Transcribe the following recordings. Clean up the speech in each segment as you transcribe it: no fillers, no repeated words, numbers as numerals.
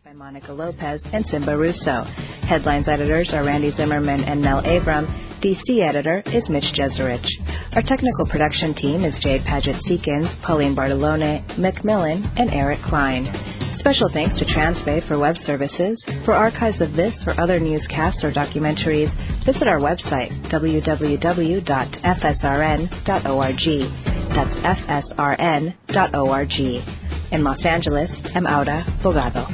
by Monica Lopez and Simba Russo. Headlines editors are Randy Zimmerman and Nell Abram. DC editor is Mitch Jeserich. Our technical production team is Jade Paget-Seekins, Pauline Bartolone, Macmillan, and Eric Klein. Special thanks to Transbay for web services. For archives of this or other newscasts or documentaries, visit our website, www.fsrn.org. That's fsrn.org. In Los Angeles, I'm Aura Bogado.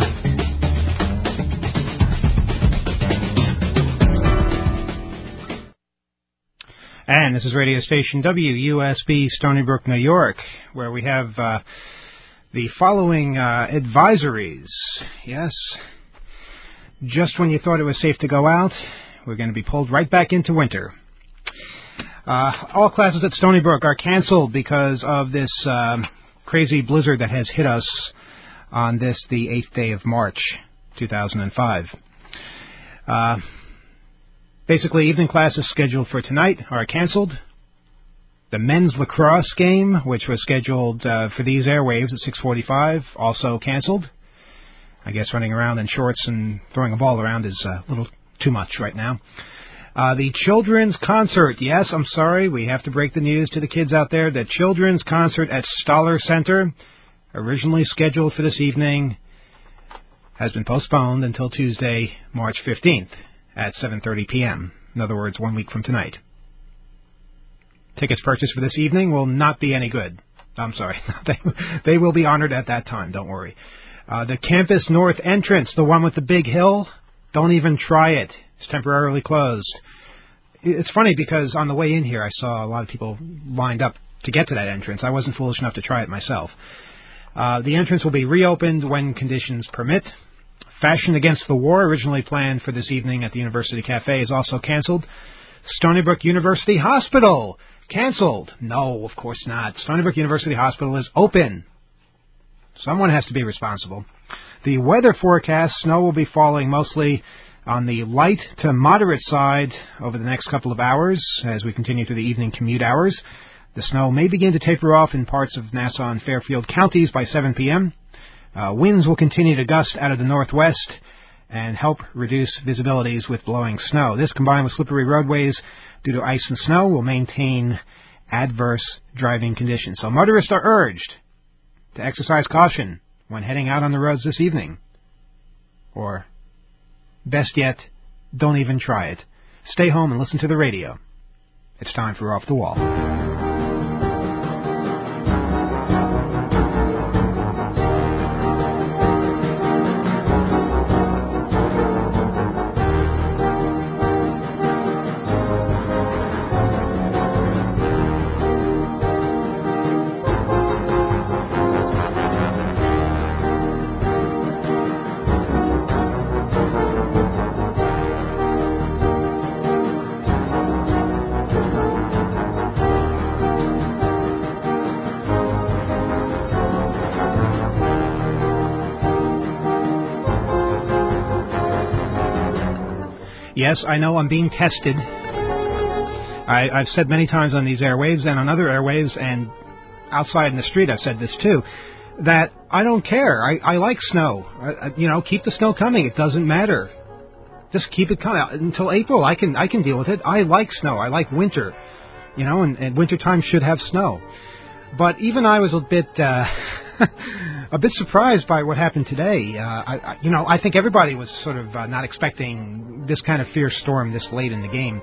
And this is radio station WUSB Stony Brook, New York, where we have the following advisories. Yes, just when you thought it was safe to go out, we're going to be pulled right back into winter. All classes at Stony Brook are canceled because of this crazy blizzard that has hit us on the 8th day of March, 2005. Basically, evening classes scheduled for tonight are canceled. The men's lacrosse game, which was scheduled for these airwaves at 6:45, also canceled. I guess running around in shorts and throwing a ball around is a little too much right now. The children's concert. Yes, I'm sorry, we have to break the news to the kids out there. The children's concert at Stoller Center, originally scheduled for this evening, has been postponed until Tuesday, March 15th at 7:30 p.m. In other words, 1 week from tonight. Tickets purchased for this evening will not be any good. I'm sorry. They will be honored at that time, don't worry. The Campus North entrance, the one with the big hill, don't even try it. It's temporarily closed. It's funny because on the way in here, I saw a lot of people lined up to get to that entrance. I wasn't foolish enough to try it myself. The entrance will be reopened when conditions permit. Fashion Against the War, originally planned for this evening at the University Cafe, is also canceled. Stony Brook University Hospital, canceled. No, of course not. Stony Brook University Hospital is open. Someone has to be responsible. The weather forecast, snow will be falling mostly on the light to moderate side over the next couple of hours as we continue through the evening commute hours. The snow may begin to taper off in parts of Nassau and Fairfield counties by 7 p.m. Winds will continue to gust out of the northwest and help reduce visibilities with blowing snow. This, combined with slippery roadways due to ice and snow, will maintain adverse driving conditions. So motorists are urged to exercise caution when heading out on the roads this evening. Or, best yet, don't even try it. Stay home and listen to the radio. It's time for Off the Wall. Yes, I know I'm being tested. I've said many times on these airwaves and on other airwaves and outside in the street, I've said this too, that I don't care. I like snow. Keep the snow coming. It doesn't matter. Just keep it coming. Until April, I can deal with it. I like snow. I like winter. And wintertime should have snow. But even I was a bit surprised by what happened today. I think everybody was sort of not expecting this kind of fierce storm this late in the game.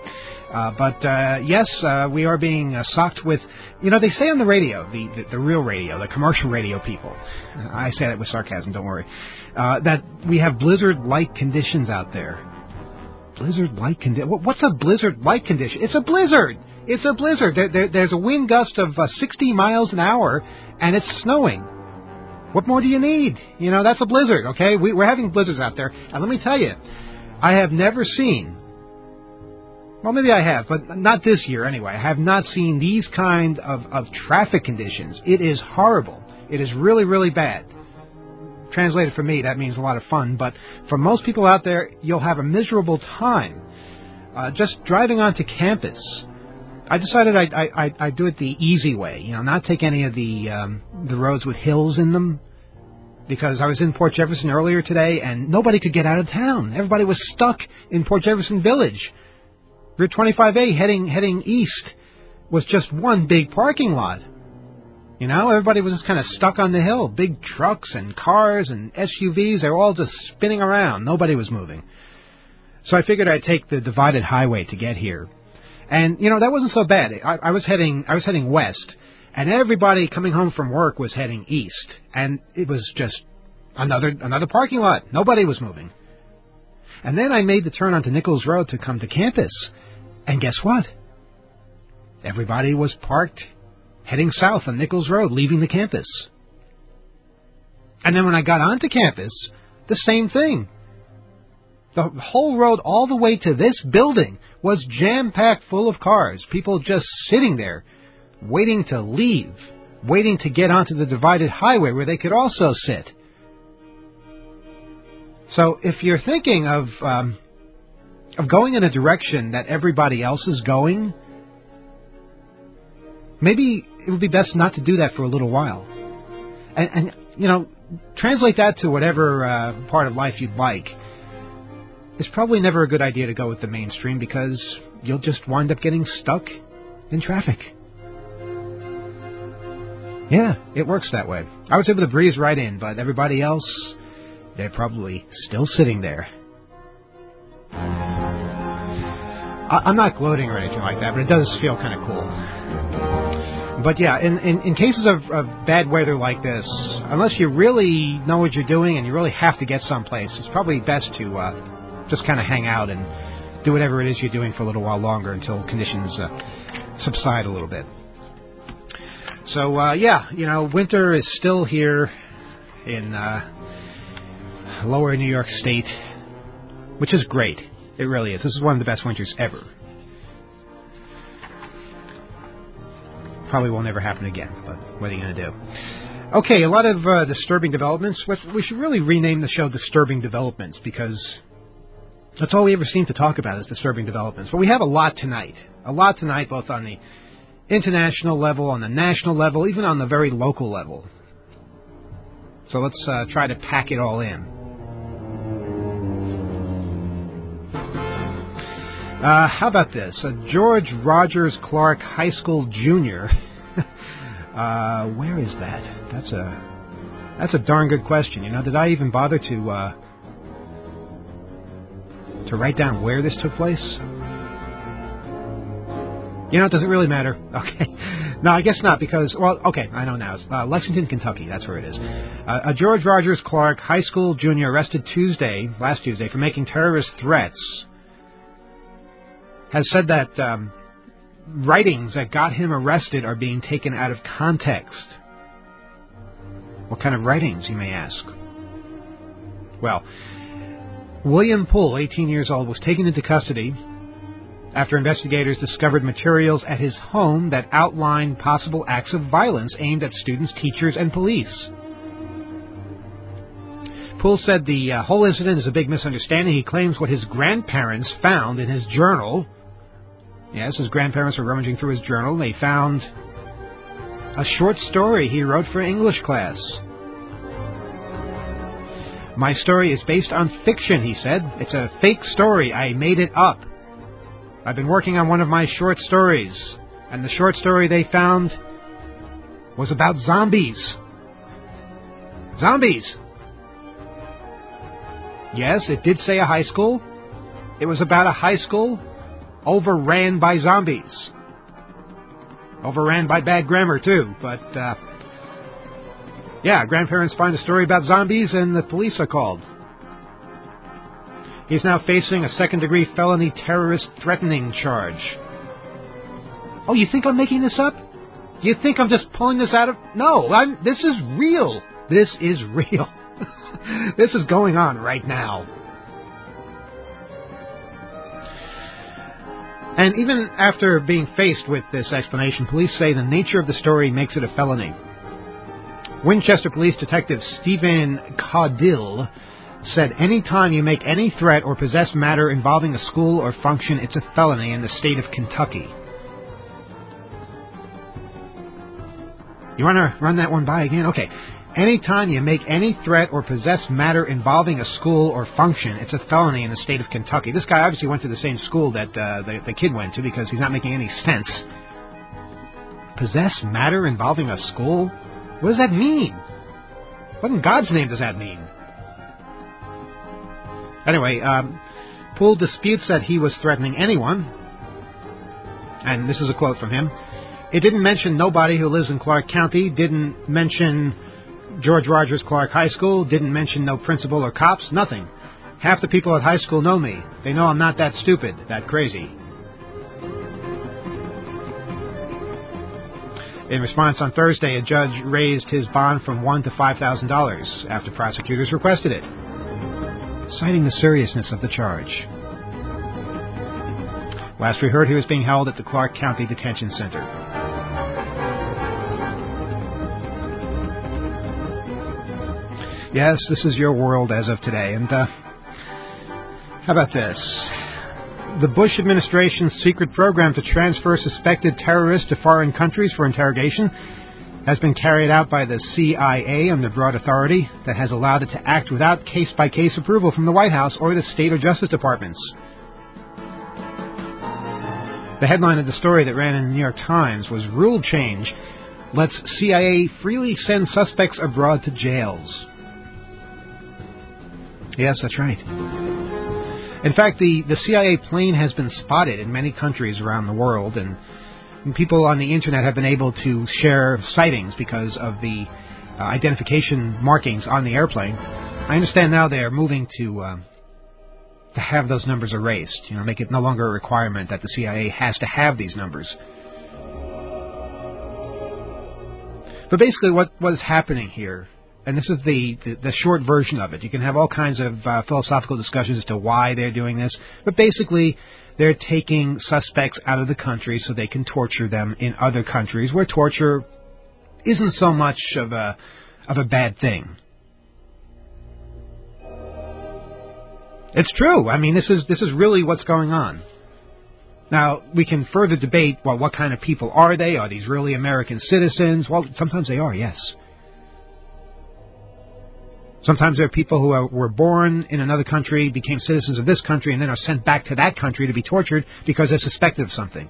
Yes, we are being socked with, they say on the radio, the real radio, the commercial radio people, I say that with sarcasm, don't worry, that we have blizzard-like conditions out there. Blizzard-like condition? What's a blizzard-like condition? It's a blizzard! It's a blizzard. There's a wind gust of 60 miles an hour, and it's snowing. What more do you need? That's a blizzard, okay? We're having blizzards out there. And let me tell you, I have never seen, well, maybe I have, but not this year anyway. I have not seen these kind of traffic conditions. It is horrible. It is really, really bad. Translated for me, that means a lot of fun. But for most people out there, you'll have a miserable time just driving onto campus. I decided I'd do it the easy way, not take any of the roads with hills in them. because I was in Port Jefferson earlier today, and nobody could get out of town. Everybody was stuck in Port Jefferson Village. Route 25A heading east was just one big parking lot. You know, everybody was just kind of stuck on the hill. Big trucks and cars and SUVs, they were all just spinning around. Nobody was moving. So I figured I'd take the divided highway to get here. And, you know, that wasn't so bad. I was heading west, and everybody coming home from work was heading east. And it was just another parking lot. Nobody was moving. And then I made the turn onto Nichols Road to come to campus. And guess what? Everybody was parked heading south on Nichols Road, leaving the campus. And then when I got onto campus, the same thing. The whole road all the way to this building was jam-packed full of cars. People just sitting there, waiting to leave, waiting to get onto the divided highway where they could also sit. So if you're thinking of going in a direction that everybody else is going, maybe it would be best not to do that for a little while. And you know, translate that to whatever part of life you'd like. It's probably never a good idea to go with the mainstream because you'll just wind up getting stuck in traffic. Yeah, it works that way. I was able to breeze right in, but everybody else, they're probably still sitting there. I'm not gloating or anything like that, but it does feel kind of cool. But yeah, in cases of bad weather like this, unless you really know what you're doing and you really have to get someplace, it's probably best to just kind of hang out and do whatever it is you're doing for a little while longer until conditions subside a little bit. So, yeah, you know, winter is still here in lower New York State, which is great. It really is. This is one of the best winters ever. Probably won't ever happen again, but what are you going to do? Okay, a lot of disturbing developments. We should really rename the show Disturbing Developments, because that's all we ever seem to talk about is disturbing developments. But we have a lot tonight. A lot tonight, both on the international level, on the national level, even on the very local level. So let's try to pack it all in. How about this? George Rogers Clark High School Junior. Where is that? That's a darn good question. You know, did I even bother to write down where this took place? You know, does it really matter? Okay. No, I guess not, because, well, okay, I know now. It's Lexington, Kentucky. That's where it is. George Rogers Clark High School Junior arrested last Tuesday, for making terrorist threats, has said that writings that got him arrested are being taken out of context. What kind of writings, you may ask? Well, William Poole, 18 years old, was taken into custody after investigators discovered materials at his home that outlined possible acts of violence aimed at students, teachers, and police. Poole said the whole incident is a big misunderstanding. He claims what his grandparents found in his journal. Yes, his grandparents were rummaging through his journal. They found a short story he wrote for English class. My story is based on fiction, he said. It's a fake story. I made it up. I've been working on one of my short stories, and the short story they found was about zombies. Zombies! Yes, it did say a high school. It was about a high school overran by zombies. Overran by bad grammar, too. But, yeah, grandparents find a story about zombies and the police are called. He's now facing a second-degree felony terrorist threatening charge. Oh, you think I'm making this up? You think I'm just pulling this out of... No, this is real. This is real. This is going on right now. And even after being faced with this explanation, police say the nature of the story makes it a felony. Winchester Police Detective Stephen Caudill said, any time you make any threat or possess matter involving a school or function, it's a felony in the state of Kentucky. You want to run that one by again? Okay. Anytime you make any threat or possess matter involving a school or function, it's a felony in the state of Kentucky. This guy obviously went to the same school that the kid went to because he's not making any sense. Possess matter involving a school? What does that mean? What in God's name does that mean? Anyway, Poole disputes that he was threatening anyone. And this is a quote from him. It didn't mention nobody who lives in Clark County, didn't mention George Rogers Clark High School, didn't mention no principal or cops, nothing. Half the people at high school know me. They know I'm not that stupid, that crazy. In response on Thursday, a judge raised his bond from $1,000 to $5,000 after prosecutors requested it, citing the seriousness of the charge. Last we heard, he was being held at the Clark County Detention Center. Yes, this is your world as of today. And how about this? The Bush administration's secret program to transfer suspected terrorists to foreign countries for interrogation has been carried out by the CIA under broad authority that has allowed it to act without case-by-case approval from the White House or the state or justice departments. The headline of the story that ran in the New York Times was Rule Change Lets CIA Freely Send Suspects Abroad to Jails. Yes, that's right. In fact, the CIA plane has been spotted in many countries around the world, and people on the Internet have been able to share sightings because of the identification markings on the airplane. I understand now they are moving to have those numbers erased, make it no longer a requirement that the CIA has to have these numbers. But basically what is happening here, and this is the short version of it. You can have all kinds of philosophical discussions as to why they're doing this. But basically, they're taking suspects out of the country so they can torture them in other countries where torture isn't so much of a bad thing. It's true. I mean, this is really what's going on. Now, we can further debate, well, what kind of people are they? Are these really American citizens? Well, sometimes they are, yes. Sometimes there are people who were born in another country, became citizens of this country, and then are sent back to that country to be tortured because they're suspected of something.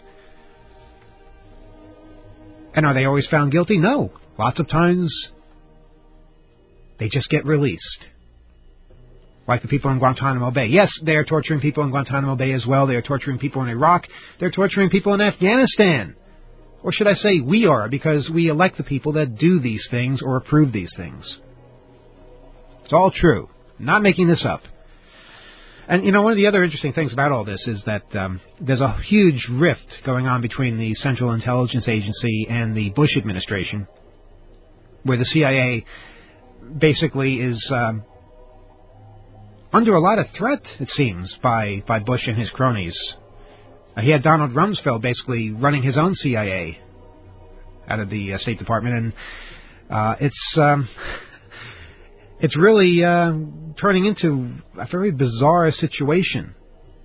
And are they always found guilty? No. Lots of times, they just get released. Like the people in Guantanamo Bay. Yes, they are torturing people in Guantanamo Bay as well. They are torturing people in Iraq. They're torturing people in Afghanistan. Or should I say we are, because we elect the people that do these things or approve these things. It's all true. I'm not making this up. And, one of the other interesting things about all this is that there's a huge rift going on between the Central Intelligence Agency and the Bush administration, where the CIA basically is under a lot of threat, it seems, by Bush and his cronies. He had Donald Rumsfeld basically running his own CIA out of the State Department, and it's really turning into a very bizarre situation.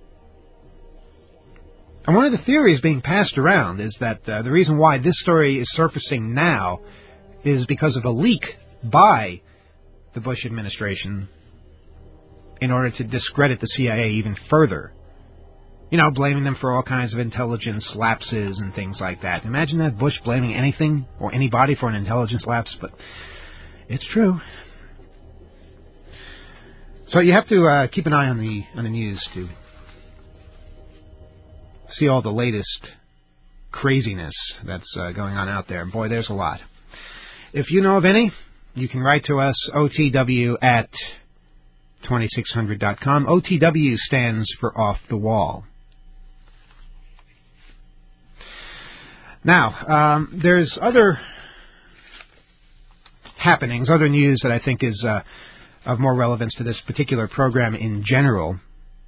And one of the theories being passed around is that the reason why this story is surfacing now is because of a leak by the Bush administration in order to discredit the CIA even further. Blaming them for all kinds of intelligence lapses and things like that. Imagine that, Bush blaming anything or anybody for an intelligence lapse, but it's true. So you have to keep an eye on the news to see all the latest craziness that's going on out there. And boy, there's a lot. If you know of any, you can write to us, otw@2600.com. OTW stands for Off the Wall. Now, there's other happenings, other news that I think is of more relevance to this particular program in general.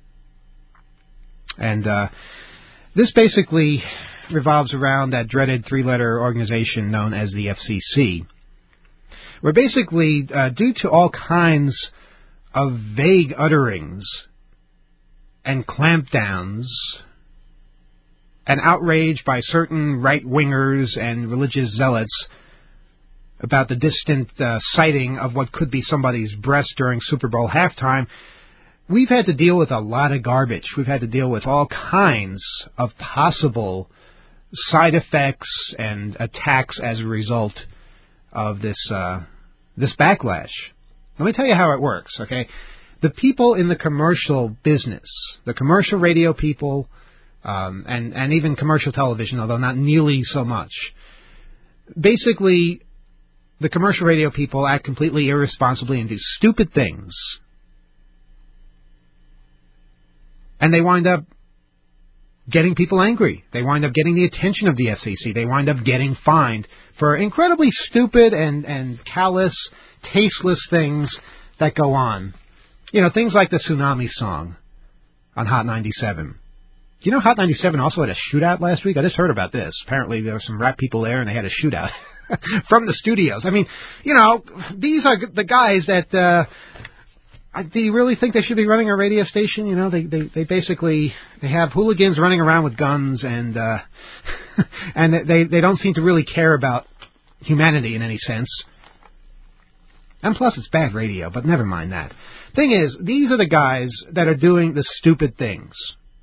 And this basically revolves around that dreaded three-letter organization known as the FCC, where basically, due to all kinds of vague utterings and clampdowns and outrage by certain right-wingers and religious zealots, about the distant sighting of what could be somebody's breast during Super Bowl halftime. We've had to deal with a lot of garbage. We've had to deal with all kinds of possible side effects and attacks as a result of this backlash. Let me tell you how it works, okay? The people in the commercial business, the commercial radio people, and even commercial television, although not nearly so much, basically, the commercial radio people act completely irresponsibly and do stupid things. And they wind up getting people angry. They wind up getting the attention of the FCC. They wind up getting fined for incredibly stupid and callous, tasteless things that go on. You know, things like the Tsunami song on Hot 97. Do you know Hot 97 also had a shootout last week? I just heard about this. Apparently there were some rap people there and they had a shootout from the studios. I mean, you know, these are the guys that... do you really think they should be running a radio station? You know, they basically have hooligans running around with guns and and they don't seem to really care about humanity in any sense. And plus, it's bad radio, but never mind that. Thing is, these are the guys that are doing the stupid things.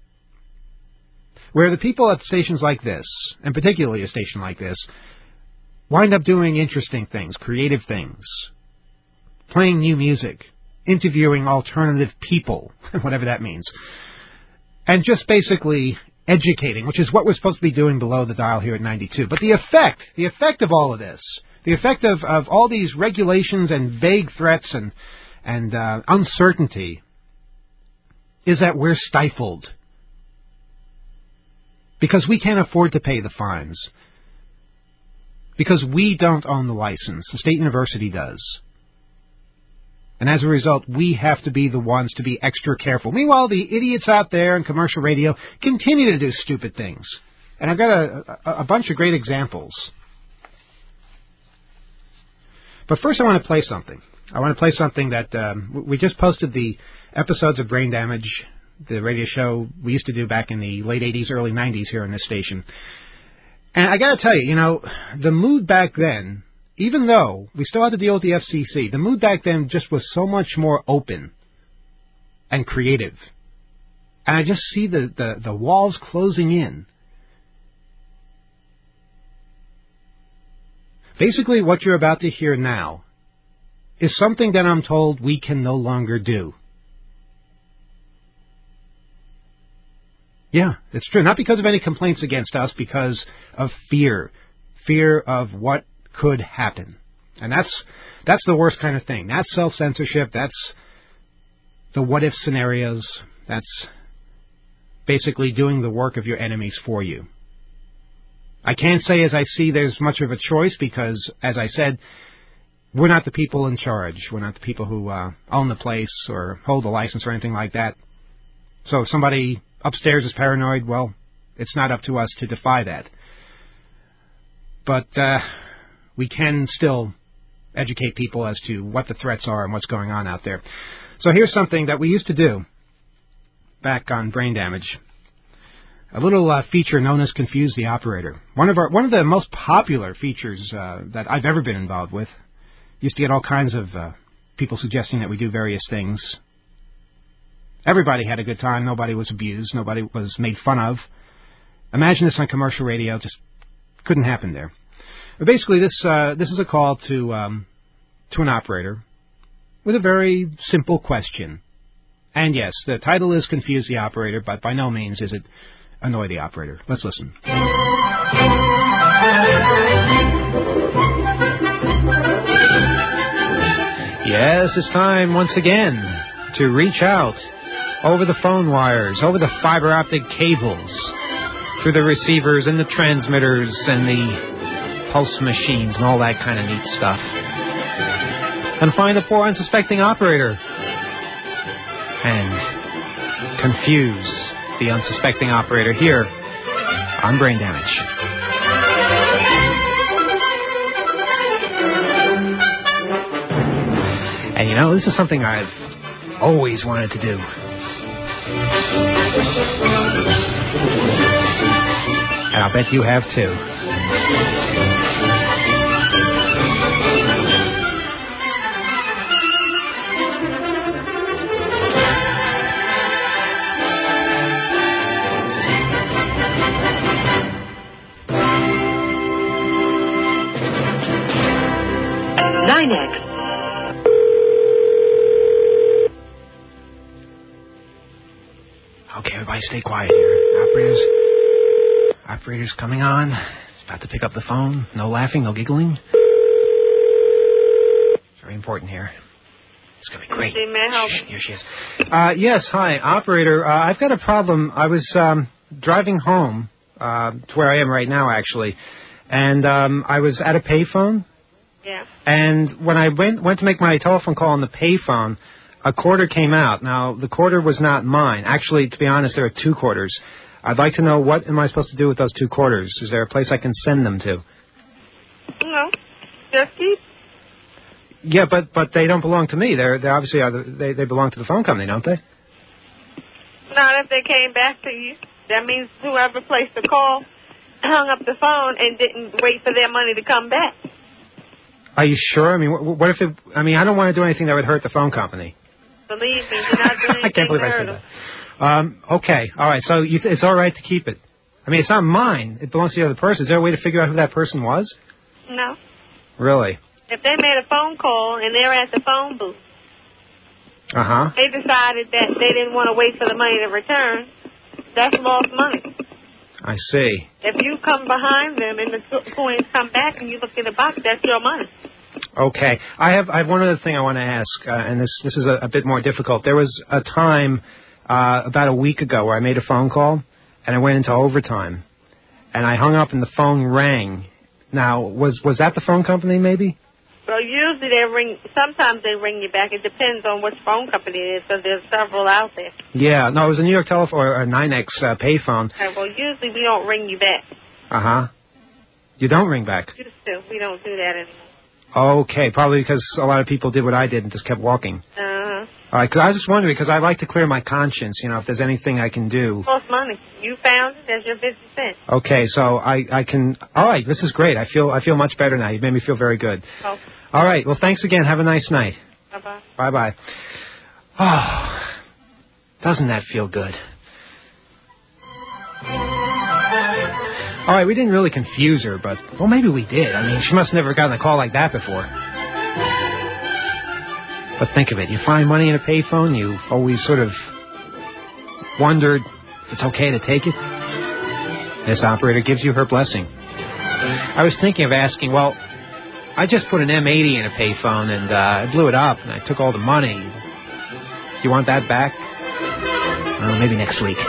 Where the people at stations like this, and particularly a station like this, wind up doing interesting things, creative things, playing new music, interviewing alternative people, whatever that means, and just basically educating, which is what we're supposed to be doing below the dial here at 92. But the effect of all of this, the effect of all these regulations and vague threats and uncertainty is that we're stifled. Because we can't afford to pay the fines. Because we don't own the license. The state university does. And as a result, we have to be the ones to be extra careful. Meanwhile, the idiots out there in commercial radio continue to do stupid things. And I've got a bunch of great examples. But first I want to play something. I want to play something that we just posted the episodes of Brain Damage, the radio show we used to do back in the late 80s, early 90s here on this station. And I got to tell you, you know, the mood back then, even though we still had to deal with the FCC, the mood back then just was so much more open and creative. And I just see the walls closing in. Basically, what you're about to hear now is something that I'm told we can no longer do. Yeah, it's true. Not because of any complaints against us, because of fear. Fear of what could happen. And that's the worst kind of thing. That's self-censorship. That's the what-if scenarios. That's basically doing the work of your enemies for you. I can't say as I see there's much of a choice because, as I said, we're not the people in charge. We're not the people who own the place or hold the license or anything like that. So if somebody upstairs is paranoid, well, it's not up to us to defy that. But we can still educate people as to what the threats are and what's going on out there. So here's something that we used to do back on Brain Damage. A little feature known as Confuse the Operator. One of the most popular features that I've ever been involved with. Used to get all kinds of people suggesting that we do various things. Everybody had a good time. Nobody was abused. Nobody was made fun of. Imagine this on commercial radio. Just couldn't happen there. But basically, this is a call to an operator with a very simple question. And yes, the title is Confuse the Operator, but by no means is it Annoy the Operator. Let's listen. Yes, it's time once again to reach out over the phone wires, over the fiber optic cables, through the receivers and the transmitters and the pulse machines and all that kind of neat stuff, and find the poor unsuspecting operator and confuse the unsuspecting operator here on Brain Damage. And you know, this is something I've always wanted to do. And I'll bet you have too. Everybody stay quiet here. Operator's coming on. He's about to pick up the phone. No laughing, no giggling. Very important here. It's going to be great. May I help? Shh, here she is. Yes, hi, operator. I've got a problem. I was driving home to where I am right now, actually, and I was at a payphone. Yeah. And when I went to make my telephone call on the payphone, a quarter came out. Now, the quarter was not mine. Actually, to be honest, there are 2 quarters. I'd like to know, what am I supposed to do with those 2 quarters? Is there a place I can send them to? No. Just keep. Yeah, but they don't belong to me. They're obviously they belong to the phone company, don't they? Not if they came back to you. That means whoever placed the call hung up the phone and didn't wait for their money to come back. Are you sure? I mean, what if it... I mean, I don't want to do anything that would hurt the phone company. Believe me, you're not doing anything I can't believe I said that. Okay, all right. So it's all right to keep it. I mean, it's not mine. It belongs to the other person. Is there a way to figure out who that person was? No. Really? If they made a phone call and they're at the phone booth, they decided that they didn't want to wait for the money to return, that's lost money. I see. If you come behind them and the coins come back and you look in the box, that's your money. Okay. I have one other thing I want to ask, and this is a bit more difficult. There was a time about a week ago where I made a phone call, and I went into overtime, and I hung up and the phone rang. Now, was that the phone company maybe? Well, usually sometimes they ring you back. It depends on which phone company it is, because there's several out there. Yeah, no, it was a New York telephone, or a NYNEX payphone. Okay, well, usually we don't ring you back. You don't ring back? Used to. We don't do that anymore. Okay, probably because a lot of people did what I did and just kept walking. All right, because I was just wondering, because I like to clear my conscience, if there's anything I can do. Lost money. You found it. That's your 50 cents. Okay, so I can... All right, this is great. I feel much better now. You've made me feel very good. Okay. All right, well, thanks again. Have a nice night. Bye-bye. Bye-bye. Oh, doesn't that feel good? All right, we didn't really confuse her, but... Well, maybe we did. I mean, she must have never gotten a call like that before. But think of it. You find money in a payphone, you always sort of wondered if it's okay to take it. This operator gives you her blessing. I was thinking of asking, well, I just put an M80 in a payphone, and I blew it up, and I took all the money. Do you want that back? Well, maybe next week.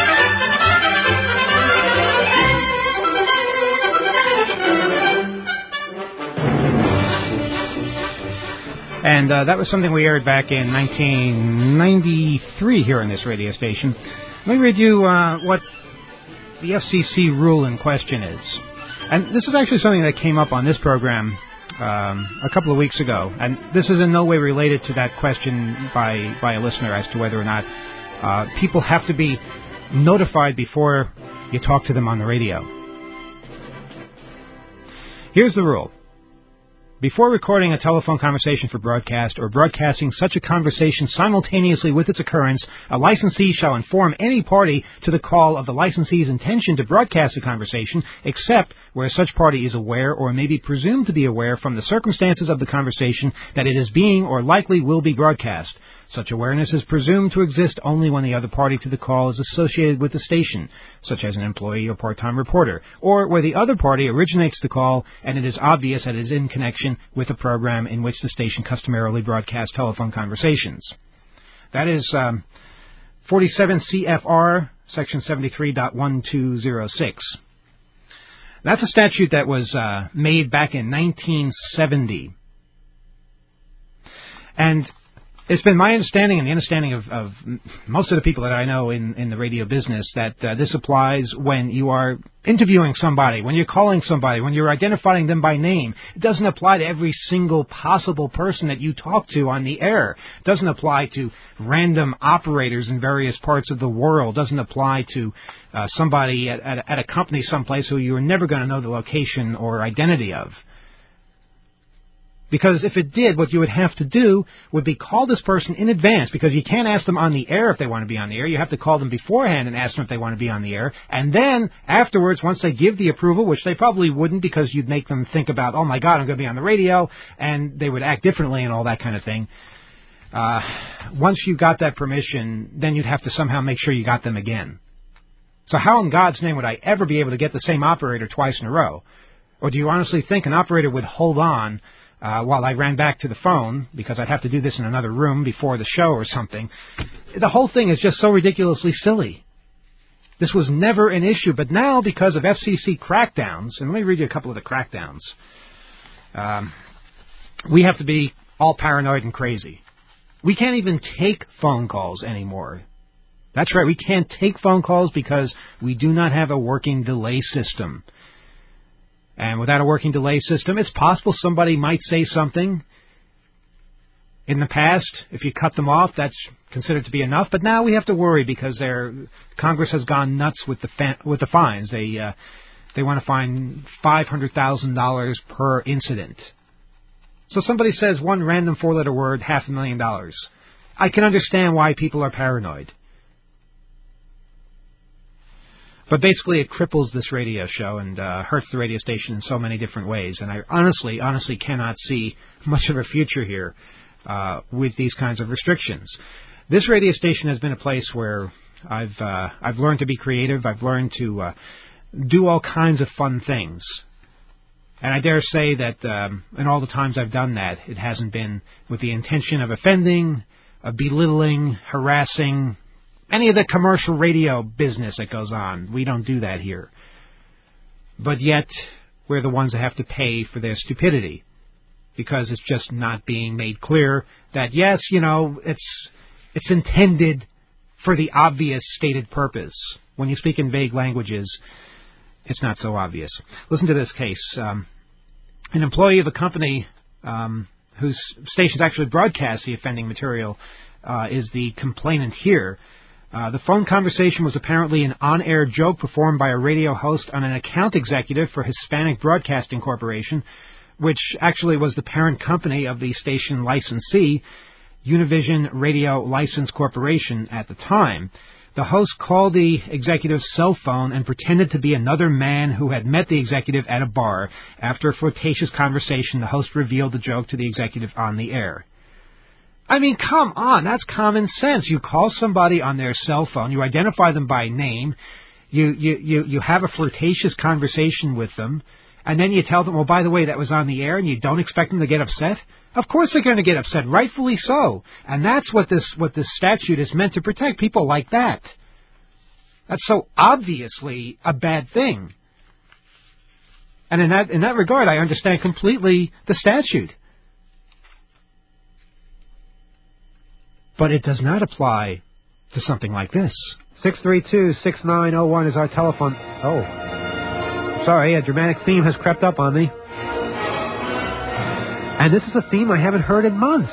And that was something we aired back in 1993 here on this radio station. Let me read you what the FCC rule in question is. And this is actually something that came up on this program a couple of weeks ago. And this is in no way related to that question by a listener as to whether or not people have to be notified before you talk to them on the radio. Here's the rule. Before recording a telephone conversation for broadcast or broadcasting such a conversation simultaneously with its occurrence, a licensee shall inform any party to the call of the licensee's intention to broadcast the conversation, except where such party is aware or may be presumed to be aware from the circumstances of the conversation that it is being or likely will be broadcast. Such awareness is presumed to exist only when the other party to the call is associated with the station, such as an employee or part-time reporter, or where the other party originates the call and it is obvious that it is in connection with a program in which the station customarily broadcasts telephone conversations. That is 47 CFR, Section 73.1206. That's a statute that was made back in 1970. And it's been my understanding and the understanding of most of the people that I know in the radio business that this applies when you are interviewing somebody, when you're calling somebody, when you're identifying them by name. It doesn't apply to every single possible person that you talk to on the air. It doesn't apply to random operators in various parts of the world. It doesn't apply to somebody at a company someplace who you're never going to know the location or identity of. Because if it did, what you would have to do would be call this person in advance, because you can't ask them on the air if they want to be on the air. You have to call them beforehand and ask them if they want to be on the air. And then afterwards, once they give the approval, which they probably wouldn't because you'd make them think about, oh, my God, I'm going to be on the radio, and they would act differently and all that kind of thing. Once you got that permission, then you'd have to somehow make sure you got them again. So how in God's name would I ever be able to get the same operator twice in a row? Or do you honestly think an operator would hold on while I ran back to the phone, because I'd have to do this in another room before the show or something? The whole thing is just so ridiculously silly. This was never an issue, but now because of FCC crackdowns, and let me read you a couple of the crackdowns, we have to be all paranoid and crazy. We can't even take phone calls anymore. That's right, we can't take phone calls because we do not have a working delay system. And without a working delay system, it's possible somebody might say something. In the past, if you cut them off, that's considered to be enough. But now we have to worry because Congress has gone nuts with the fines. They want to fine $500,000 per incident. So somebody says one random four-letter word, $500,000. I can understand why people are paranoid. But basically it cripples this radio show and hurts the radio station in so many different ways. And I honestly cannot see much of a future here with these kinds of restrictions. This radio station has been a place where I've learned to be creative. I've learned to do all kinds of fun things. And I dare say that in all the times I've done that, it hasn't been with the intention of offending, of belittling, harassing, any of the commercial radio business that goes on. We don't do that here. But yet, we're the ones that have to pay for their stupidity, because it's just not being made clear that, yes, it's intended for the obvious stated purpose. When you speak in vague languages, it's not so obvious. Listen to this case. An employee of a company whose stations actually broadcast the offending material is the complainant here. The phone conversation was apparently an on-air joke performed by a radio host on an account executive for Hispanic Broadcasting Corporation, which actually was the parent company of the station licensee, Univision Radio License Corporation, at the time. The host called the executive's cell phone and pretended to be another man who had met the executive at a bar. After a flirtatious conversation, the host revealed the joke to the executive on the air. I mean, come on, that's common sense. You call somebody on their cell phone, you identify them by name, you have a flirtatious conversation with them, and then you tell them, well, by the way, that was on the air, and you don't expect them to get upset? Of course they're going to get upset, rightfully so. And that's what this statute is meant to protect, people like that. That's so obviously a bad thing. And in that regard, I understand completely the statute. But it does not apply to something like this. 632-6901 is our telephone. Oh, sorry, a dramatic theme has crept up on me. And this is a theme I haven't heard in months.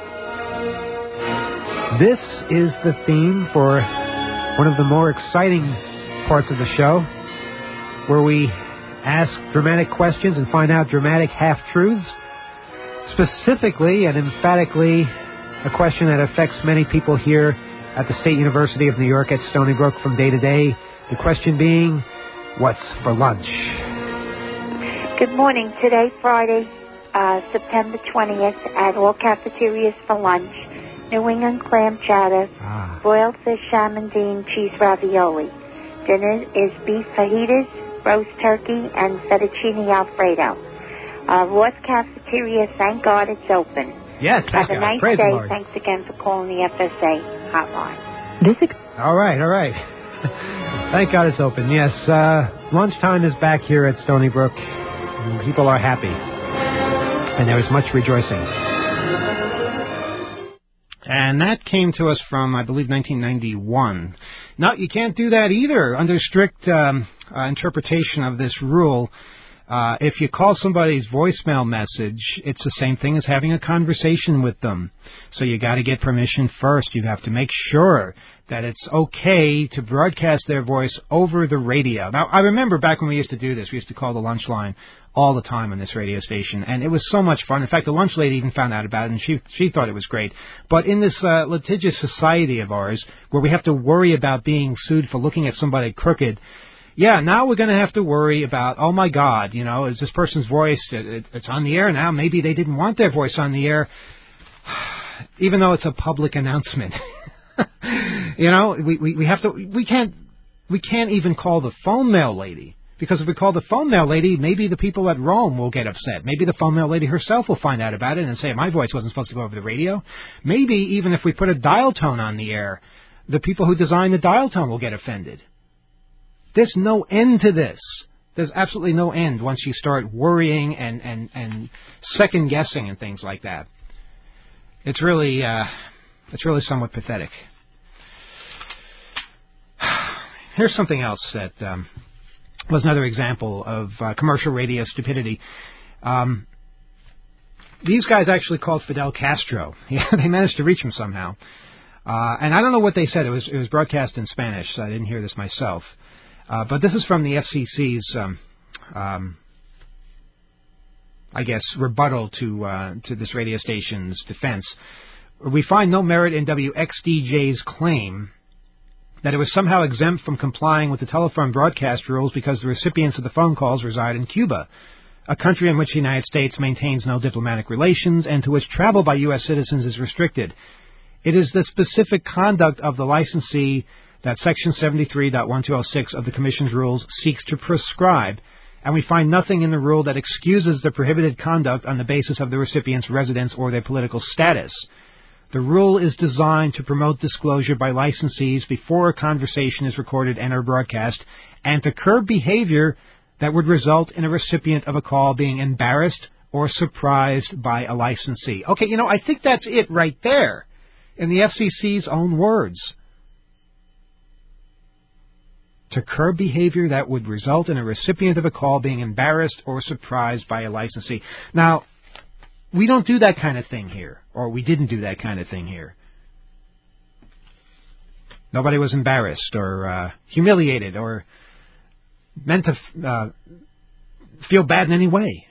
This is the theme for one of the more exciting parts of the show, where we ask dramatic questions and find out dramatic half-truths. Specifically and emphatically, a question that affects many people here at the State University of New York at Stony Brook from day to day. The question being, what's for lunch? Good morning. Today, Friday, September 20th, at all cafeterias for lunch, New England clam chowder, boiled fish salmon cheese ravioli. Dinner is beef fajitas, roast turkey, and fettuccine alfredo. Ross Cafeteria, thank God it's open. Yes, have a nice Praise day. Lord. Thanks again for calling the FSA hotline. All right. Thank God it's open. Yes, lunchtime is back here at Stony Brook. And people are happy. And there is much rejoicing. And that came to us from, I believe, 1991. No, you can't do that either. Under strict interpretation of this rule, if you call somebody's voicemail message, it's the same thing as having a conversation with them. So you got to get permission first. You have to make sure that it's okay to broadcast their voice over the radio. Now, I remember back when we used to do this, we used to call the lunch line all the time on this radio station, and it was so much fun. In fact, the lunch lady even found out about it, and she thought it was great. But in this litigious society of ours, where we have to worry about being sued for looking at somebody crooked, yeah, now we're going to have to worry about, oh, my God, is this person's voice, it's on the air now. Maybe they didn't want their voice on the air, even though it's a public announcement. We we can't even call the phone mail lady. Because if we call the phone mail lady, maybe the people at Rome will get upset. Maybe the phone mail lady herself will find out about it and say, my voice wasn't supposed to go over the radio. Maybe even if we put a dial tone on the air, the people who design the dial tone will get offended. There's no end to this. There's absolutely no end once you start worrying and second-guessing and things like that. It's really somewhat pathetic. Here's something else that... was another example of commercial radio stupidity. These guys actually called Fidel Castro. Yeah, they managed to reach him somehow. And I don't know what they said. It was broadcast in Spanish, so I didn't hear this myself. But this is from the FCC's, I guess, rebuttal to this radio station's defense. We find no merit in WXDJ's claim that it was somehow exempt from complying with the telephone broadcast rules because the recipients of the phone calls reside in Cuba, a country in which the United States maintains no diplomatic relations and to which travel by U.S. citizens is restricted. It is the specific conduct of the licensee that Section 73.1206 of the Commission's rules seeks to prescribe, and we find nothing in the rule that excuses the prohibited conduct on the basis of the recipient's residence or their political status. The rule is designed to promote disclosure by licensees before a conversation is recorded and or broadcast, and to curb behavior that would result in a recipient of a call being embarrassed or surprised by a licensee. Okay, I think that's it right there, in the FCC's own words. To curb behavior that would result in a recipient of a call being embarrassed or surprised by a licensee. Now, we don't do that kind of thing here, or we didn't do that kind of thing here. Nobody was embarrassed or humiliated or meant to feel bad in any way.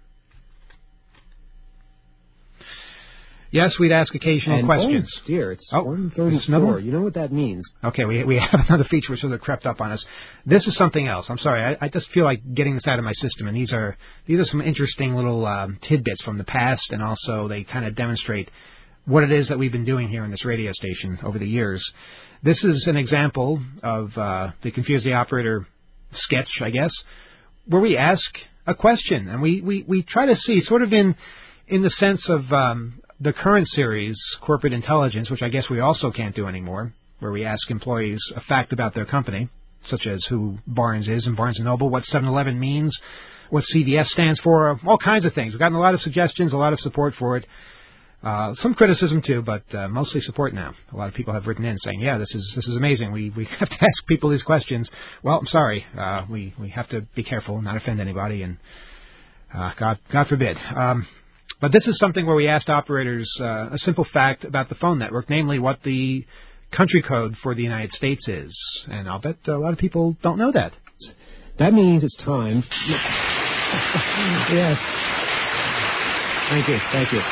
Yes, we'd ask occasional questions. Oh, dear, it's 1:34. You know what that means. Okay, we have another feature which sort of crept up on us. This is something else. I'm sorry, I just feel like getting this out of my system, and these are some interesting little tidbits from the past, and also they kind of demonstrate what it is that we've been doing here in this radio station over the years. This is an example of the Confuse the Operator sketch, I guess, where we ask a question, and we try to see, sort of in the sense of the current series, Corporate Intelligence, which I guess we also can't do anymore, where we ask employees a fact about their company, such as who Barnes is and Barnes & Noble, what 7-Eleven means, what CVS stands for, all kinds of things. We've gotten a lot of suggestions, a lot of support for it. Some criticism, too, but mostly support now. A lot of people have written in saying, yeah, this is amazing. We have to ask people these questions. Well, I'm sorry. We have to be careful and not offend anybody, and God forbid. But this is something where we asked operators a simple fact about the phone network, namely what the country code for the United States is. And I'll bet a lot of people don't know that. That means it's time. Yes. Thank you.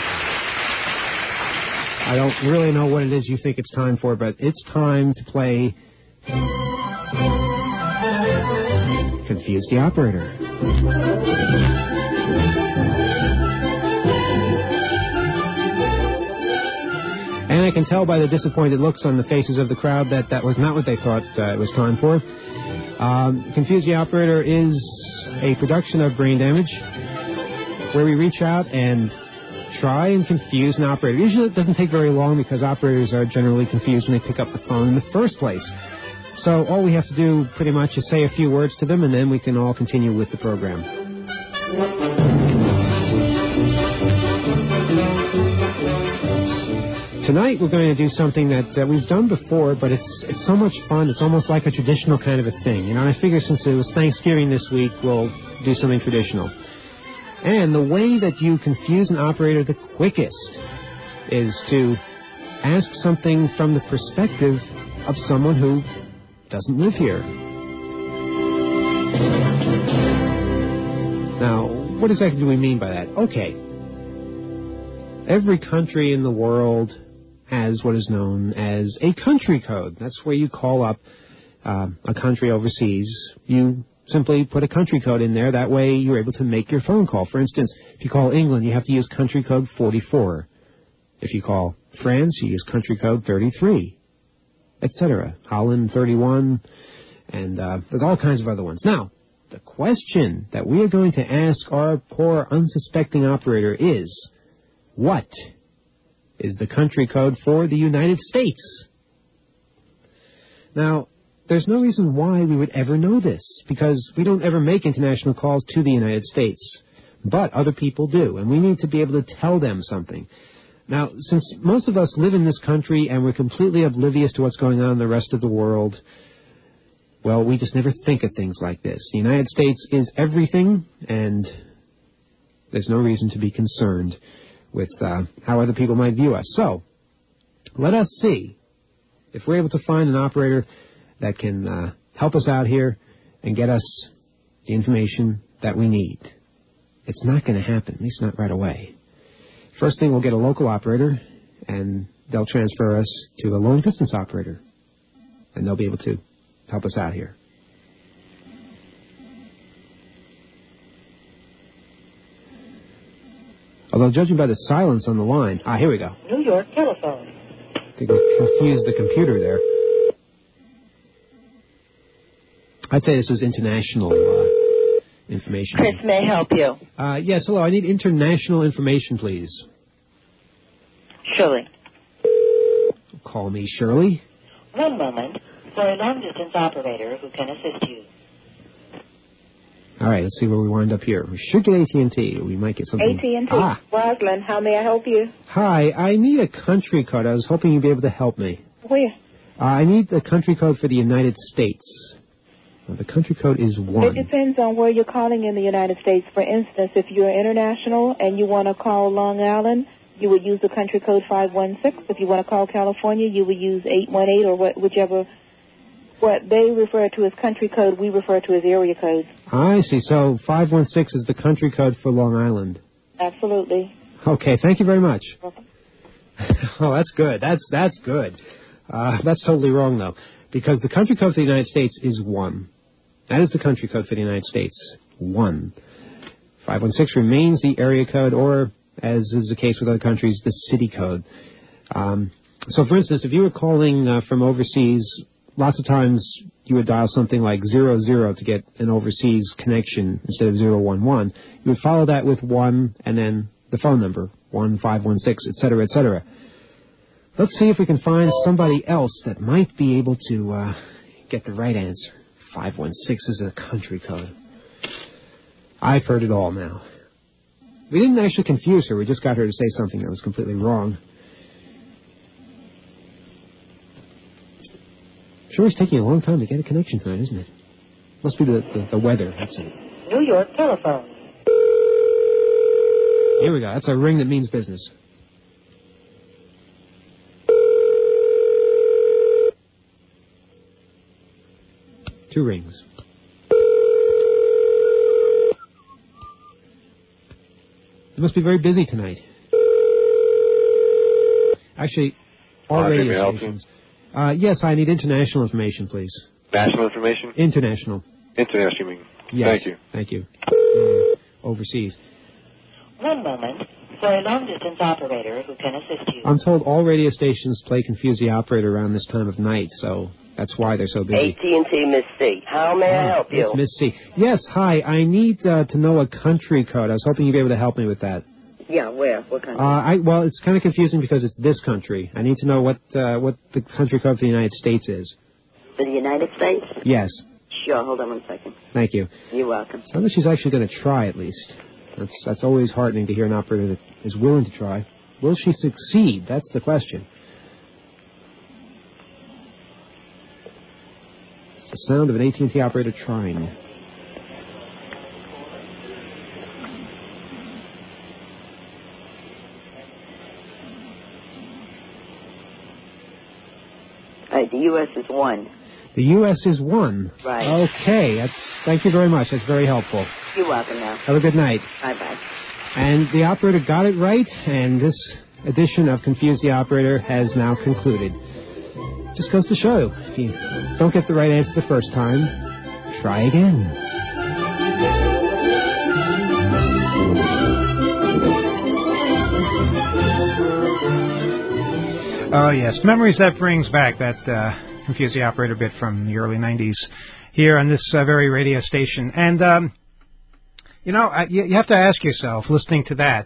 I don't really know what it is you think it's time for, but it's time to play Confuse the Operator. And I can tell by the disappointed looks on the faces of the crowd that was not what they thought it was time for. Confuse the Operator is a production of Brain Damage, where we reach out and try and confuse an operator. Usually it doesn't take very long because operators are generally confused when they pick up the phone in the first place. So all we have to do pretty much is say a few words to them, and then we can all continue with the program. Tonight we're going to do something that we've done before, but it's so much fun. It's almost like a traditional kind of a thing. And I figure since it was Thanksgiving this week, we'll do something traditional. And the way that you confuse an operator the quickest is to ask something from the perspective of someone who doesn't live here. Now, what exactly do we mean by that? Okay. Every country in the world has what is known as a country code. That's where you call up a country overseas. You simply put a country code in there. That way you're able to make your phone call. For instance, if you call England, you have to use country code 44. If you call France, you use country code 33, etc. Holland, 31, And there's all kinds of other ones. Now, the question that we are going to ask our poor unsuspecting operator is, what is the country code for the United States? Now, there's no reason why we would ever know this, because we don't ever make international calls to the United States. But other people do, and we need to be able to tell them something. Now, since most of us live in this country and we're completely oblivious to what's going on in the rest of the world, well, we just never think of things like this. The United States is everything, and there's no reason to be concerned with how other people might view us. So, let us see if we're able to find an operator that can help us out here and get us the information that we need. It's not going to happen, at least not right away. First thing, we'll get a local operator, and they'll transfer us to a long-distance operator, and they'll be able to help us out here. Although, judging by the silence on the line... here we go. New York telephone. I think we confused the computer there. I'd say this is international information. Chris, may I help you? Yes, hello. I need international information, please. Shirley. Call me Shirley. One moment for a long-distance operator who can assist you. All right, let's see where we wind up here. We should get AT&T. We might get something. AT&T. Roslyn, how may I help you? Hi, I need a country code. I was hoping you'd be able to help me. Where? I need the country code for the United States. The country code is 1. It depends on where you're calling in the United States. For instance, if you're international and you want to call Long Island, you would use the country code 516. If you want to call California, you would use 818 or whichever. What they refer to as country code, we refer to as area code. I see. So 516 is the country code for Long Island. Absolutely. Okay, thank you very much. Welcome. Oh, that's good. That's good. That's totally wrong, though, because the country code for the United States is 1. That is the country code for the United States, 1. 516 remains the area code, or, as is the case with other countries, the city code. So, for instance, if you were calling from overseas, lots of times you would dial something like 00 to get an overseas connection instead of 011. You would follow that with 1 and then the phone number, 1516, et cetera, et cetera. Let's see if we can find somebody else that might be able to get the right answer. 516 is a country code. I've heard it all now. We didn't actually confuse her. We just got her to say something that was completely wrong. Sure, it's taking a long time to get a connection tonight, isn't it? Must be the weather. That's it. New York telephone. Here we go. That's a ring that means business. Two rings. It must be very busy tonight. Actually, all radio stations. Yes, I need international information, please. National information? International. International, you mean? Yes. Thank you. Thank you. Overseas. One moment for a long-distance operator who can assist you. I'm told all radio stations play Confuse the Operator around this time of night, so that's why they're so busy. AT&T, Miss C. How may I help you? It's Miss C. Yes, hi. I need to know a country code. I was hoping you'd be able to help me with that. Yeah, where? What country? Well, it's kind of confusing because it's this country. I need to know what the country code for the United States is. For the United States? Yes. Sure, hold on 1 second. Thank you. You're welcome. Sounds like she's actually going to try, at least. That's always heartening to hear an operator that is willing to try. Will she succeed? That's the question. It's the sound of an AT&T operator trying. All right, the U.S. is 1. The U.S. is 1. Right. Okay. Thank you very much. That's very helpful. You're welcome now. Have a good night. Bye-bye. And the operator got it right, and this edition of Confuse the Operator has now concluded. Just goes to show, if you don't get the right answer the first time, try again. Oh, yes. Memories that brings back, that Confuse the Operator bit from the early 90s. here on this very radio station. And, you have to ask yourself, listening to that,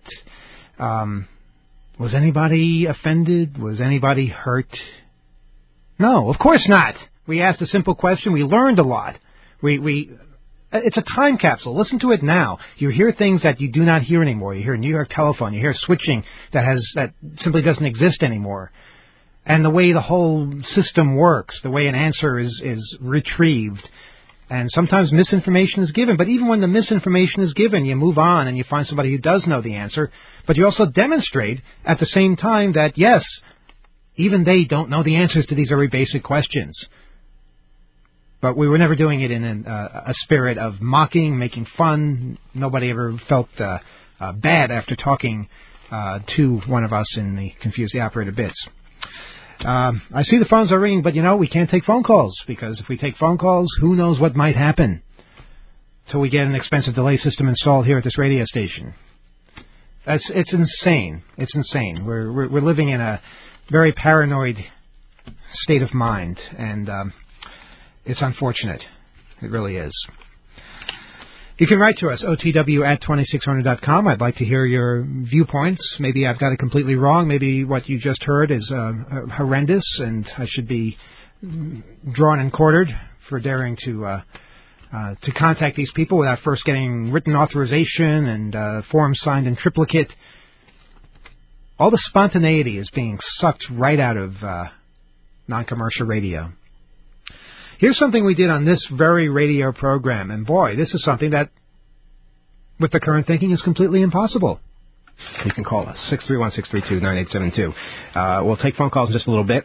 was anybody offended? Was anybody hurt? No, of course not. We asked a simple question. We learned a lot. It's a time capsule. Listen to it now. You hear things that you do not hear anymore. You hear New York telephone. You hear switching that simply doesn't exist anymore. And the way the whole system works, the way an answer is retrieved. And sometimes misinformation is given. But even when the misinformation is given, you move on and you find somebody who does know the answer. But you also demonstrate at the same time that, yes, even they don't know the answers to these very basic questions. But we were never doing it in a spirit of mocking, making fun. Nobody ever felt bad after talking to one of us in the Confuse the Operator bits. I see the phones are ringing, but, we can't take phone calls, because if we take phone calls, who knows what might happen till we get an expensive delay system installed here at this radio station. It's insane. It's insane. We're living in a very paranoid state of mind, and it's unfortunate. It really is. You can write to us, otw@2600.com. I'd like to hear your viewpoints. Maybe I've got it completely wrong. Maybe what you just heard is horrendous, and I should be drawn and quartered for daring to contact these people without first getting written authorization and forms signed in triplicate. All the spontaneity is being sucked right out of non-commercial radio. Here's something we did on this very radio program, and boy, this is something that, with the current thinking, is completely impossible. You can call us, 631-632-9872. We'll take phone calls in just a little bit.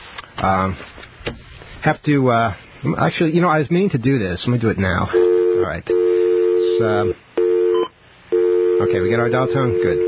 Actually, I was meaning to do this. Let me do it now. All right. Okay, we get our dial tone? Good.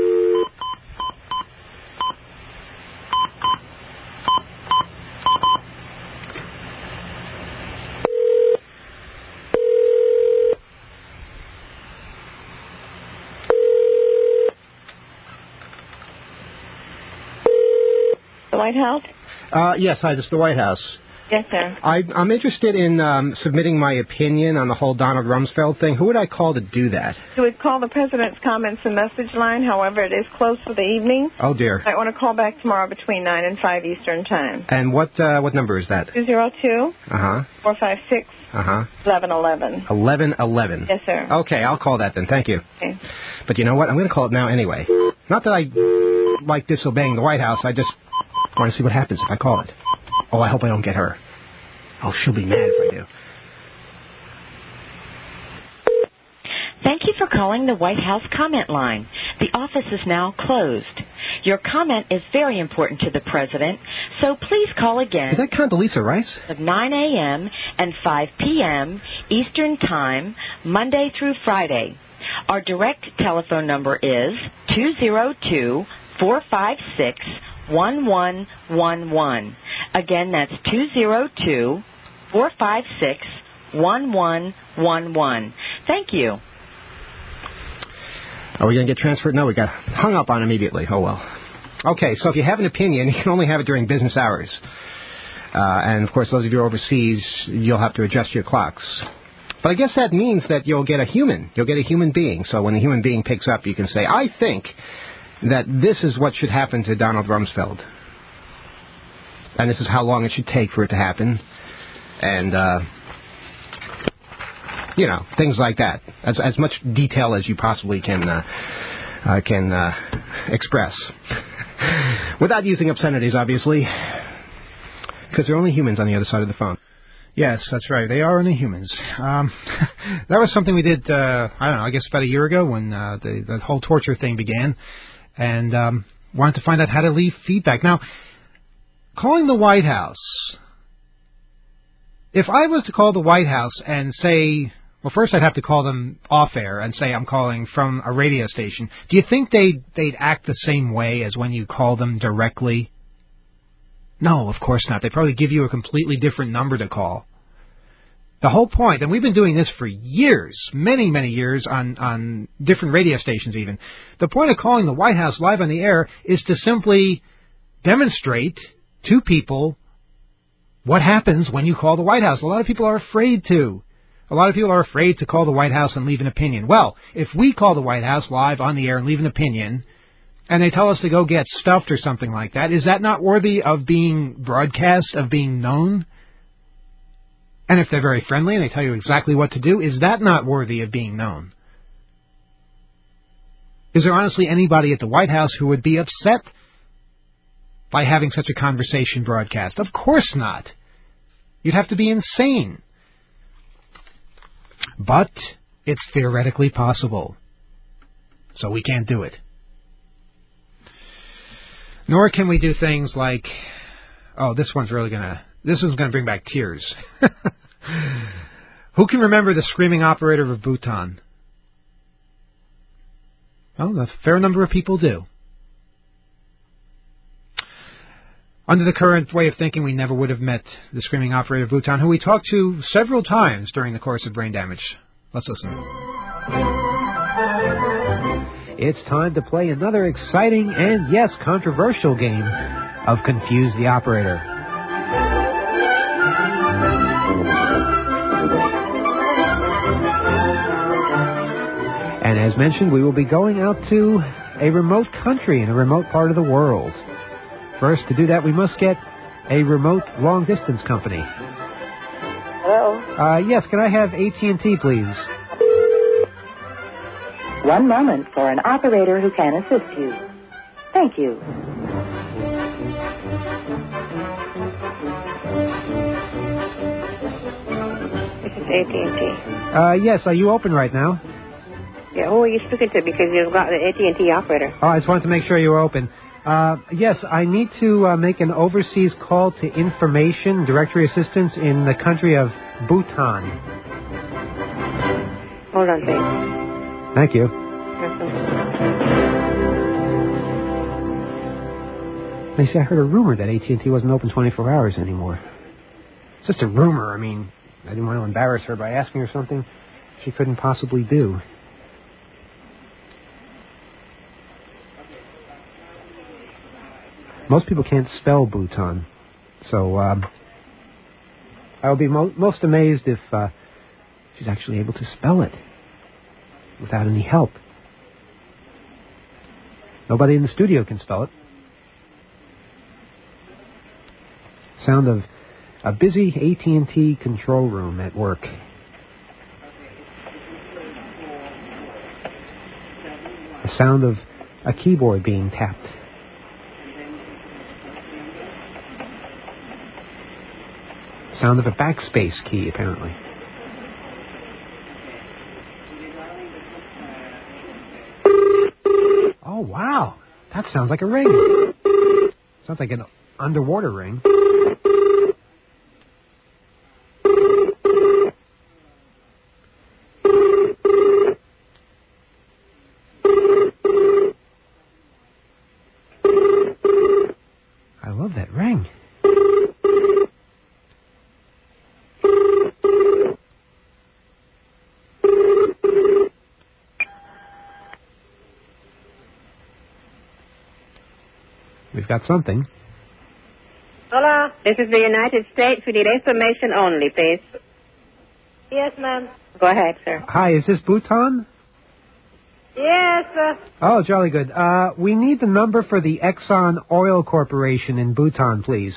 White House? Yes, hi, this is the White House. Yes, sir. I'm interested in submitting my opinion on the whole Donald Rumsfeld thing. Who would I call to do that? You would call the President's Comments and Message line. However, it is closed for the evening. Oh, dear. I want to call back tomorrow between 9 and 5 Eastern Time. And what number is that? 202 456 1111. 1111. Yes, sir. Okay, I'll call that then. Thank you. Okay. But you know what? I'm going to call it now anyway. Not that I like disobeying the White House. I just want to see what happens if I call it. Oh, I hope I don't get her. Oh, she'll be mad if I do. Thank you for calling the White House comment line. The office is now closed. Your comment is very important to the President, so please call again. Is that Condoleezza Rice? At 9 a.m. and 5 p.m. Eastern Time, Monday through Friday. Our direct telephone number is 202-456-1111. Again, that's 202-456-1111. Thank you. Are we going to get transferred? No, we got hung up on immediately. Oh, well. Okay, so if you have an opinion, you can only have it during business hours. And, of course, those of you overseas, you'll have to adjust your clocks. But I guess that means that you'll get a human. You'll get a human being. So when the human being picks up, you can say, I think that this is what should happen to Donald Rumsfeld. And this is how long it should take for it to happen. And, things like that. As much detail as you possibly can express. Without using obscenities, obviously. Because they're only humans on the other side of the phone. Yes, that's right. They are only humans. That was something we did, I guess about a year ago when the whole torture thing began. And wanted to find out how to leave feedback. Now, calling the White House. If I was to call the White House and say, well, first I'd have to call them off air and say I'm calling from a radio station. Do you think they'd act the same way as when you call them directly? No, of course not. They'd probably give you a completely different number to call. The whole point, and we've been doing this for years, many, many years on different radio stations even. The point of calling the White House live on the air is to simply demonstrate to people what happens when you call the White House. A lot of people are afraid to. A lot of people are afraid to call the White House and leave an opinion. Well, if we call the White House live on the air and leave an opinion, and they tell us to go get stuffed or something like that, is that not worthy of being broadcast, of being known? And if they're very friendly and they tell you exactly what to do, is that not worthy of being known? Is there honestly anybody at the White House who would be upset by having such a conversation broadcast? Of course not. You'd have to be insane. But it's theoretically possible. So we can't do it. Nor can we do things like, this one's going to bring back tears. Who can remember the screaming operator of Bhutan? Well, a fair number of people do. Under the current way of thinking, we never would have met the screaming operator of Bhutan, who we talked to several times during the course of Brain Damage. Let's listen. It's time to play another exciting and, yes, controversial game of Confuse the Operator. And as mentioned, we will be going out to a remote country in a remote part of the world. First, to do that, we must get a remote long-distance company. Hello? Yes, can I have AT&T, please? One moment for an operator who can assist you. Thank you. This is AT&T. Yes, are you open right now? Yeah, who are you speaking to? Because you've got the AT&T operator. Oh, I just wanted to make sure you were open. Yes, I need to make an overseas call to information directory assistance in the country of Bhutan. Hold on, please. Thank you. You see, I heard a rumor that AT&T wasn't open 24 hours anymore. It's just a rumor. I mean, I didn't want to embarrass her by asking her something she couldn't possibly do. Most people can't spell Bhutan, so I would be most amazed if she's actually able to spell it without any help. Nobody in the studio can spell it. Sound of a busy AT&T control room at work. The sound of a keyboard being tapped. Sound of a backspace key, apparently. Oh, wow. That sounds like a ring. Sounds like an underwater ring. I love that ring. We've got something. Hello, this is the United States. We need information only, please. Yes, ma'am. Go ahead, sir. Hi, is this Bhutan? Yes, sir. Oh, jolly good. We need the number for the Exxon Oil Corporation in Bhutan, please.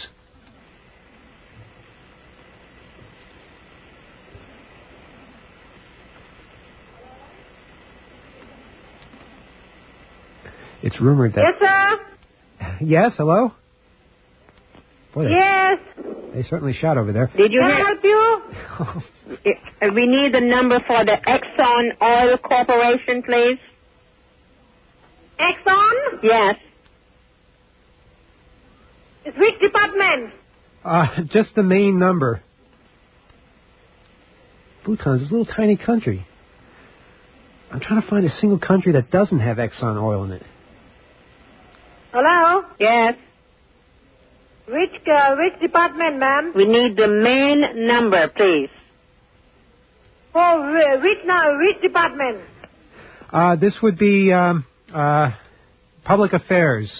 It's rumored that... Yes, sir. Yes, hello? Boy, yes. They certainly shout over there. Did you help you? We need the number for the Exxon Oil Corporation, please. Exxon? Yes. It's which department? Just the main number. Bhutan's a little tiny country. I'm trying to find a single country that doesn't have Exxon oil in it. Hello? Yes. Which department, ma'am? We need the main number, please. Oh, which department? This would be public affairs.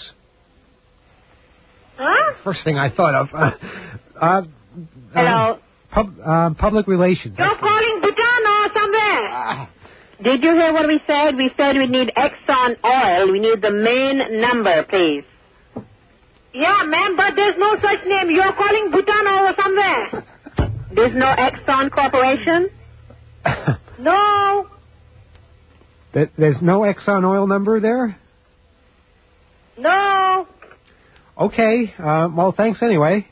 Huh? First thing I thought of. Hello? Public relations. You're calling Bhutan? Did you hear what we said? We said we need Exxon Oil. We need the main number, please. Yeah, ma'am, but there's no such name. You're calling Bhutan or somewhere. There's no Exxon Corporation? No. There's no Exxon Oil number there? No. Okay. Well, thanks anyway.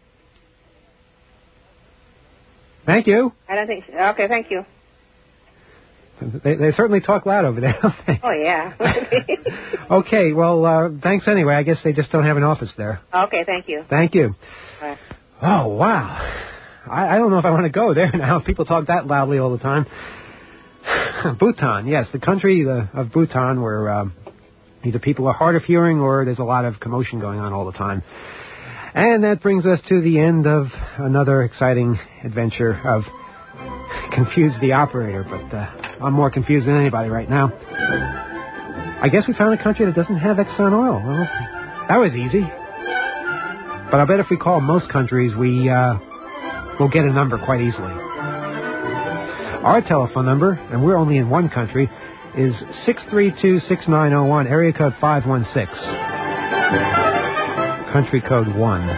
Thank you. I don't think so. Okay, thank you. They certainly talk loud over there, don't they? Oh, yeah. Okay, well, thanks anyway. I guess they just don't have an office there. Okay, thank you. Thank you. Bye. Oh, wow. I don't know if I want to go there now. People talk that loudly all the time. Bhutan, yes, the country of Bhutan where either people are hard of hearing or there's a lot of commotion going on all the time. And that brings us to the end of another exciting adventure of Confuse the Operator, but I'm more confused than anybody right now. I guess we found a country that doesn't have Exxon Oil. Well, that was easy. But I bet if we call most countries, we'll get a number quite easily. Our telephone number, and we're only in one country, is 632-6901, area code 516. Country code 1.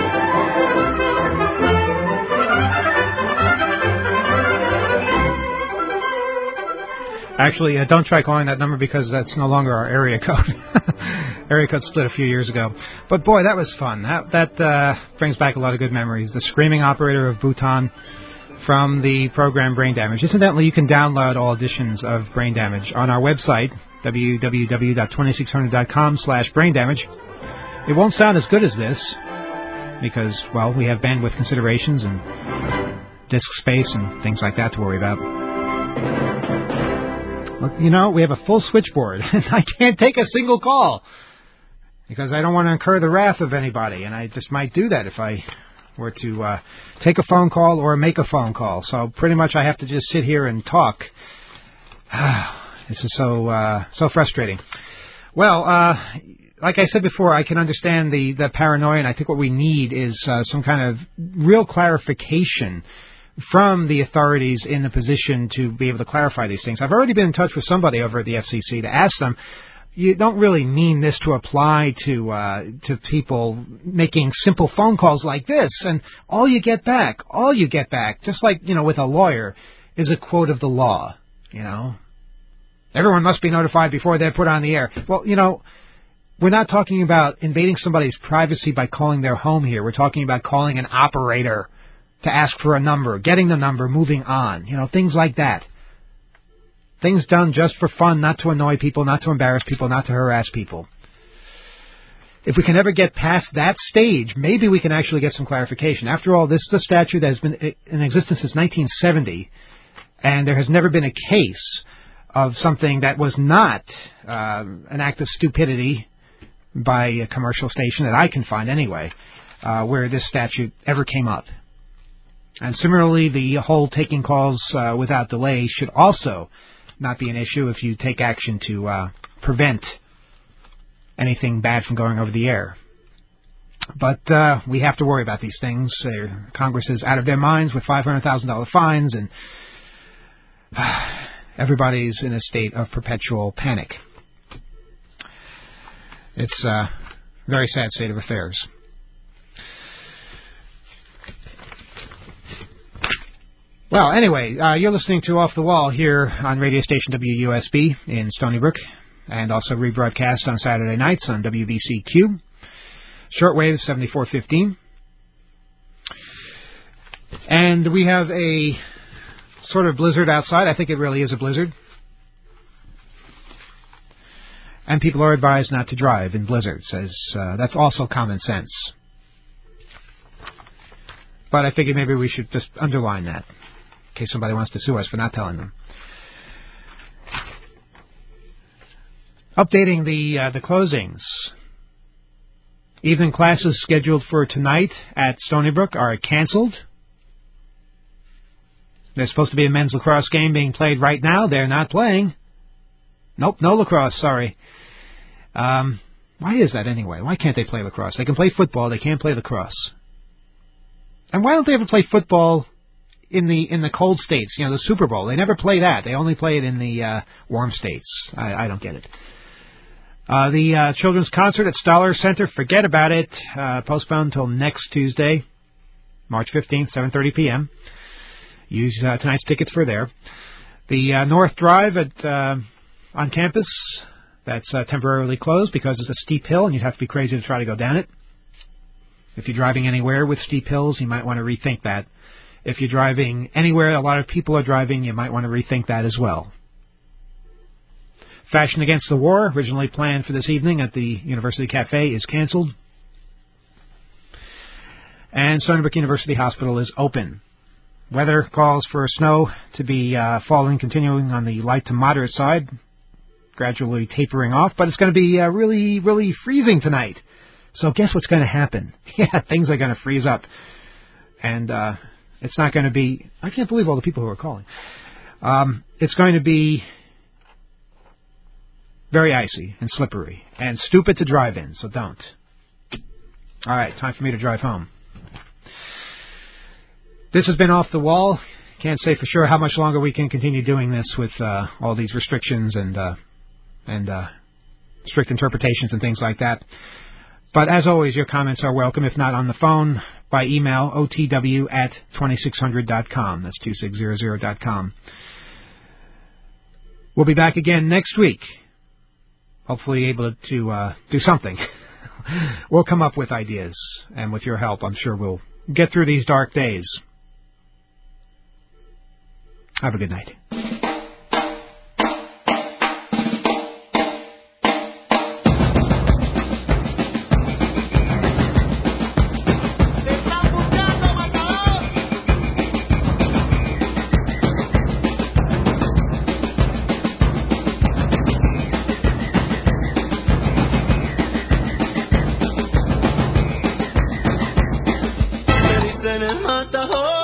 Actually, don't try calling that number because that's no longer our area code. Area code split a few years ago. But boy, that was fun. That brings back a lot of good memories. The Screaming Operator of Bhutan from the program Brain Damage. Incidentally, you can download all editions of Brain Damage on our website, www.2600.com/braindamage. It won't sound as good as this because, well, we have bandwidth considerations and disk space and things like that to worry about. Look, you know, we have a full switchboard, and I can't take a single call because I don't want to incur the wrath of anybody, and I just might do that if I were to take a phone call or make a phone call. So pretty much I have to just sit here and talk. This is so frustrating. Well, like I said before, I can understand the paranoia, and I think what we need is some kind of real clarification from the authorities in the position to be able to clarify these things. I've already been in touch with somebody over at the FCC to ask them, you don't really mean this to apply to people making simple phone calls like this, and all you get back, just like, you know, with a lawyer, is a quote of the law, you know. Everyone must be notified before they're put on the air. Well, you know, we're not talking about invading somebody's privacy by calling their home here. We're talking about calling an operator to ask for a number, getting the number, moving on, you know, things like that. Things done just for fun, not to annoy people, not to embarrass people, not to harass people. If we can ever get past that stage, maybe we can actually get some clarification. After all, this is a statute that has been in existence since 1970, and there has never been a case of something that was not an act of stupidity by a commercial station that I can find anyway, where this statute ever came up. And similarly, the whole taking calls without delay should also not be an issue if you take action to prevent anything bad from going over the air. But we have to worry about these things. Congress is out of their minds with $500,000 fines, and everybody's in a state of perpetual panic. It's a very sad state of affairs. Well, anyway, you're listening to Off the Wall here on radio station WUSB in Stony Brook, and also rebroadcast on Saturday nights on WBCQ, shortwave 7415. And we have a sort of blizzard outside. I think it really is a blizzard. And people are advised not to drive in blizzards, as that's also common sense. But I figured maybe we should just underline that, in case somebody wants to sue us for not telling them. Updating the closings. Evening classes scheduled for tonight at Stony Brook are canceled. There's supposed to be a men's lacrosse game being played right now. They're not playing. Nope, no lacrosse, sorry. Why is that anyway? Why can't they play lacrosse? They can play football, they can't play lacrosse. And why don't they ever play football in the cold states, the Super Bowl. They never play that. They only play it in the warm states. I don't get it. The children's concert at Stoller Center, forget about it. Postponed until next Tuesday, March 15th, 7:30 p.m. Use tonight's tickets for there. The North Drive on campus, that's temporarily closed because it's a steep hill and you'd have to be crazy to try to go down it. If you're driving anywhere with steep hills, you might want to rethink that. If you're driving anywhere a lot of people are driving, you might want to rethink that as well. Fashion Against the War, originally planned for this evening at the University Cafe, is canceled. And Stony Brook University Hospital is open. Weather calls for snow to be falling, continuing on the light to moderate side, gradually tapering off, but it's going to be really, really freezing tonight. So guess what's going to happen? Yeah, things are going to freeze up. And it's not going to be... I can't believe all the people who are calling. It's going to be very icy and slippery and stupid to drive in, so don't. All right, time for me to drive home. This has been Off the Wall. Can't say for sure how much longer we can continue doing this with all these restrictions and strict interpretations and things like that. But as always, your comments are welcome, if not on the phone, by email, otw@2600.com. That's 2600.com. We'll be back again next week. Hopefully able to do something. We'll come up with ideas, and with your help, I'm sure we'll get through these dark days. Have a good night. Mata